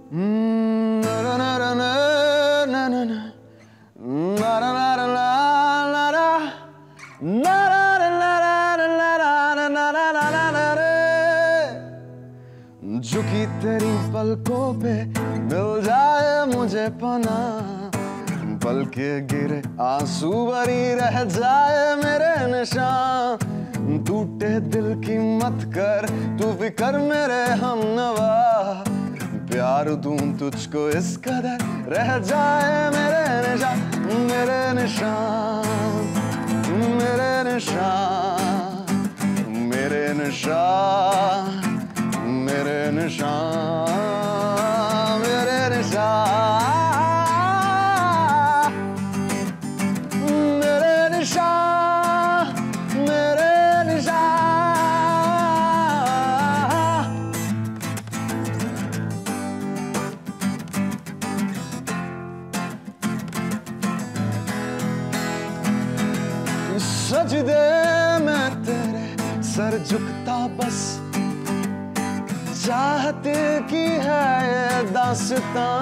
झुकी तेरी पलकों पे मिल जाए मुझे पना, पल के गिरे आंसू भरी रह जाए मेरे निशान। टूटे दिल की मत कर तू फिकर मेरे हमनवा, प्यार दूं तुझको इस कदर रह जाए मेरे निशान, मेरे निशान, मेरे निशान, मेरे निशान, मेरे निशान, मेरे निशान, मेरे निशान, मेरे निशान। सजदे में तेरे सर झुकता बस, चाहते की है ये दास्तां।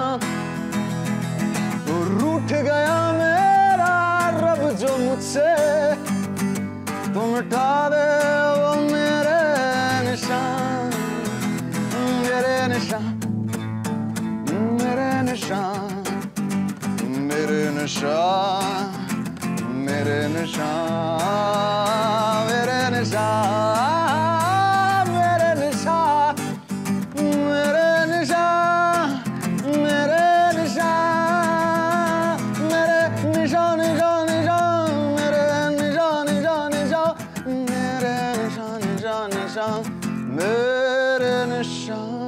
रूठ गया मेरा रब जो मुझसे, तुम मिटा दे वो मेरे निशान, मेरे निशान, मेरे निशान, मेरे निशान, मेरे निशान, मेरे निशान, मेरे निशान, मेरे निशान, मेरे निशान, मेरे निशान, निशान, निशान, मेरे निशान, निशान, निशान, मेरे निशान, निशान, निशान, मेरे निशान।